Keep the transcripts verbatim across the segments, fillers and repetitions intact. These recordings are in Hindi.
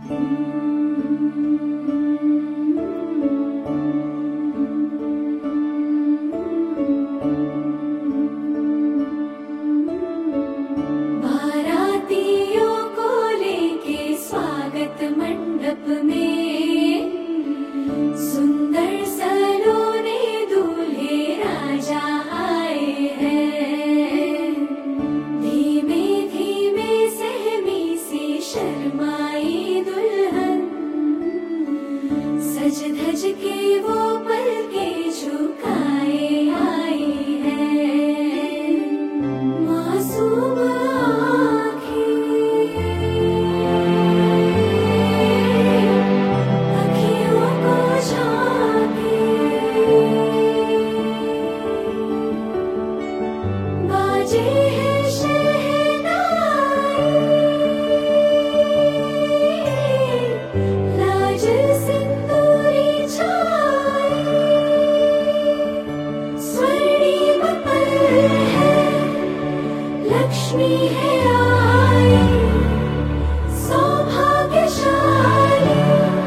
बारातियों को लेके स्वागत मंडप में सुंदर सलोने दूल्हे राजा आए हैं। धीमे धीमे सहमी सी शर्माई दुल्हन, सज धज के वो पल के झुकाए आई है। मासूम आँखें अखियों को झांके, बाजे है शहनाई, लाज सिंदूरी छाई। स्वर्णिम पल है, लक्ष्मी है आई, सौभाग्यशाली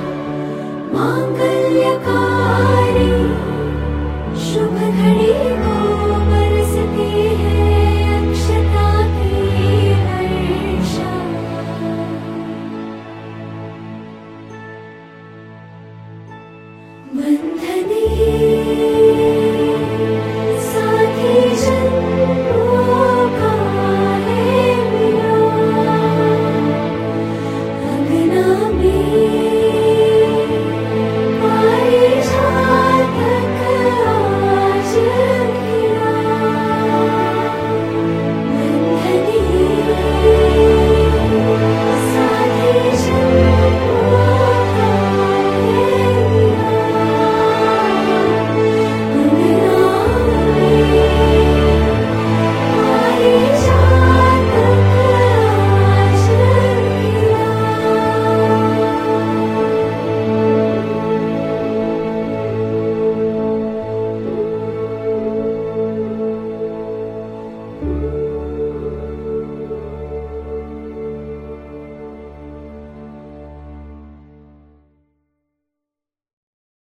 मांगल्यकारी। शुभ घड़ी को बरसती है अक्षता की वर्षा। बंधन